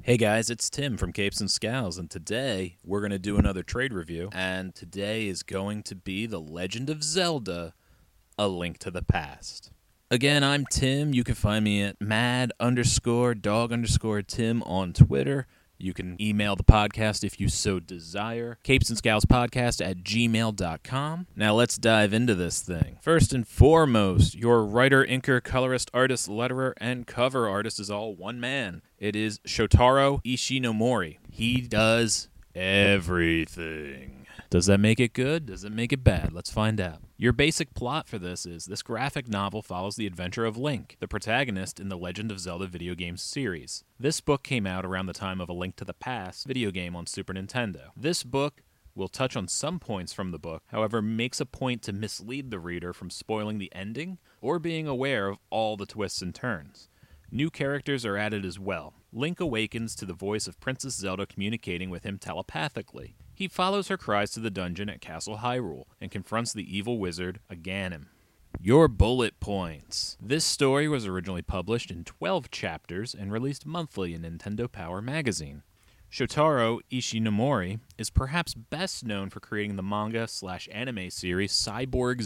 Hey guys, it's Tim from Capes and Scowls, and today we're going to do another trade review, and today is going to be The Legend of Zelda, A Link to the Past. Again, I'm Tim. You can find me at mad_dog_Tim on Twitter. You can email the podcast if you so desire. CapesandScowlspodcast@gmail.com. Now let's dive into this thing. First and foremost, your writer, inker, colorist, artist, letterer, and cover artist is all one man. It is Shotaro Ishinomori. He does everything. Does that make it good? Does it make it bad? Let's find out. Your basic plot for this is this graphic novel follows the adventure of Link, the protagonist in the Legend of Zelda video game series. This book came out around the time of A Link to the Past video game on Super Nintendo. This book will touch on some points from the book, however, makes a point to mislead the reader from spoiling the ending or being aware of all the twists and turns. New characters are added as well. Link awakens to the voice of Princess Zelda communicating with him telepathically. He follows her cries to the dungeon at Castle Hyrule and confronts the evil wizard, Aghanim. Your bullet points. This story was originally published in 12 chapters and released monthly in Nintendo Power magazine. Shotaro Ishinomori is perhaps best known for creating the manga/anime series Cyborg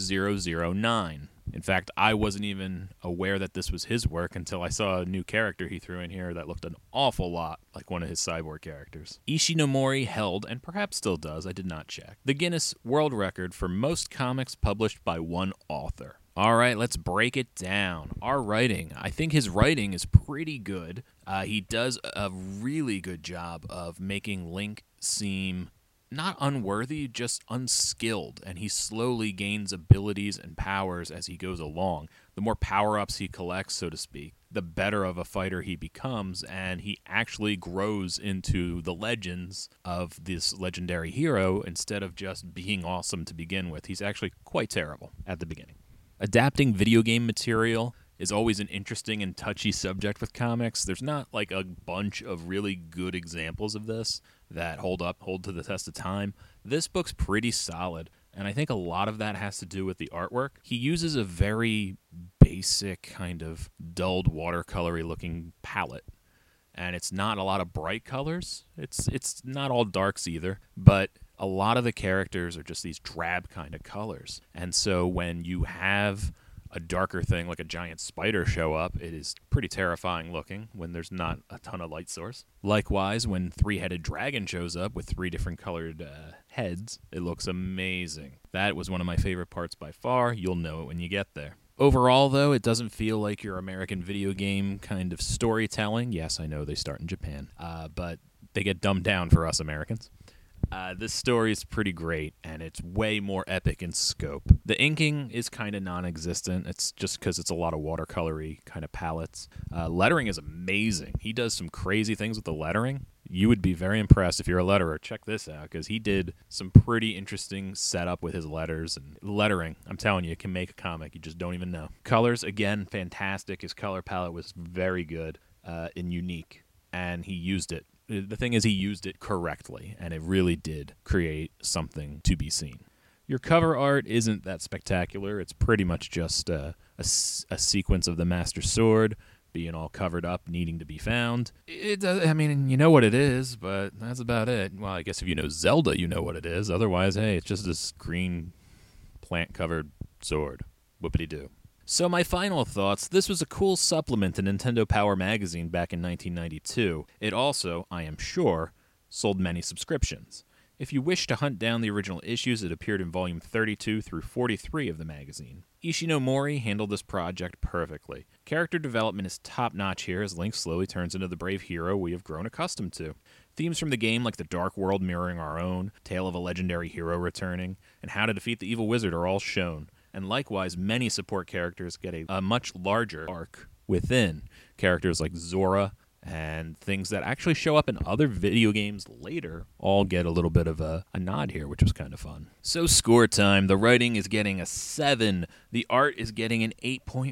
009. In fact, I wasn't even aware that this was his work until I saw a new character he threw in here that looked an awful lot like one of his Cyborg characters. Ishinomori held, and perhaps still does, I did not check, the Guinness World Record for most comics published by one author. All right, let's break it down. Our writing. I think his writing is pretty good. He does a really good job of making Link seem not unworthy, just unskilled, and he slowly gains abilities and powers as he goes along. The more power-ups he collects, so to speak, the better of a fighter he becomes, and he actually grows into the legends of this legendary hero instead of just being awesome to begin with. He's actually quite terrible at the beginning. Adapting video game material is always an interesting and touchy subject with comics. There's not like a bunch of really good examples of this that hold to the test of time. This book's pretty solid, and I think a lot of that has to do with the artwork. He uses a very basic kind of dulled watercolory looking palette, and it's not a lot of bright colors. It's not all darks either, but a lot of the characters are just these drab kind of colors. And so when you have a darker thing like a giant spider show up, it is pretty terrifying looking when there's not a ton of light source. Likewise, when three-headed dragon shows up with three different colored heads, it looks amazing. That was one of my favorite parts by far. You'll know it when you get there. Overall, though, it doesn't feel like your American video game kind of storytelling. Yes, I know they start in Japan, but they get dumbed down for us Americans. This story is pretty great, and it's way more epic in scope. The inking is kind of non-existent. It's just because it's a lot of watercolory kind of palettes. Lettering is amazing. He does some crazy things with the lettering. You would be very impressed if you're a letterer. Check this out, because he did some pretty interesting setup with his letters and lettering. I'm telling you, it can make a comic. You just don't even know. Colors, again, fantastic. His color palette was very good and unique, and he used it. The thing is, he used it correctly, and it really did create something to be seen. Your cover art isn't that spectacular. It's pretty much just a sequence of the Master Sword being all covered up, needing to be found. I mean, you know what it is, but that's about it. Well, I guess if you know Zelda, you know what it is. Otherwise, hey, it's just this green plant-covered sword. Whoopity-doo. So my final thoughts, this was a cool supplement to Nintendo Power magazine back in 1992. It also, I am sure, sold many subscriptions. If you wish to hunt down the original issues, it appeared in volume 32 through 43 of the magazine. Ishinomori handled this project perfectly. Character development is top-notch here as Link slowly turns into the brave hero we have grown accustomed to. Themes from the game like the Dark World mirroring our own, tale of a legendary hero returning, and how to defeat the evil wizard are all shown. And likewise, many support characters get a much larger arc within. Characters like Zora and things that actually show up in other video games later all get a little bit of a nod here, which was kind of fun. So score time. The writing is getting a 7. The art is getting an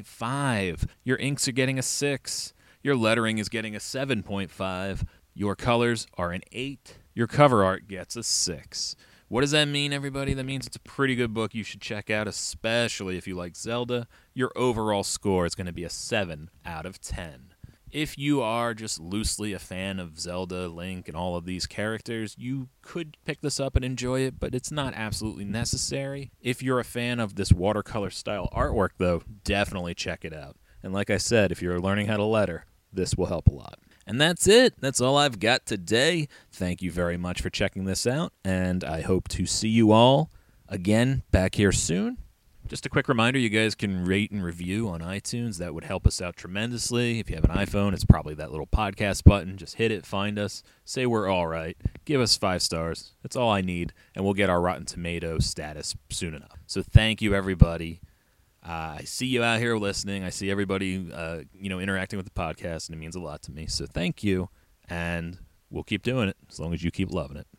8.5. Your inks are getting a 6. Your lettering is getting a 7.5. Your colors are an 8. Your cover art gets a 6. What does that mean, everybody? That means it's a pretty good book you should check out, especially if you like Zelda. Your overall score is going to be a 7 out of 10. If you are just loosely a fan of Zelda, Link, and all of these characters, you could pick this up and enjoy it, but it's not absolutely necessary. If you're a fan of this watercolor style artwork, though, definitely check it out. And like I said, if you're learning how to letter, this will help a lot. And that's it. That's all I've got today. Thank you very much for checking this out, and I hope to see you all again back here soon. Just a quick reminder, you guys can rate and review on iTunes. That would help us out tremendously. If you have an iPhone, it's probably that little podcast button. Just hit it, find us, say we're all right, give us 5 stars. That's all I need, and we'll get our Rotten Tomatoes status soon enough. So thank you, everybody. I see you out here listening. I see everybody, interacting with the podcast, and it means a lot to me. So thank you, and we'll keep doing it as long as you keep loving it.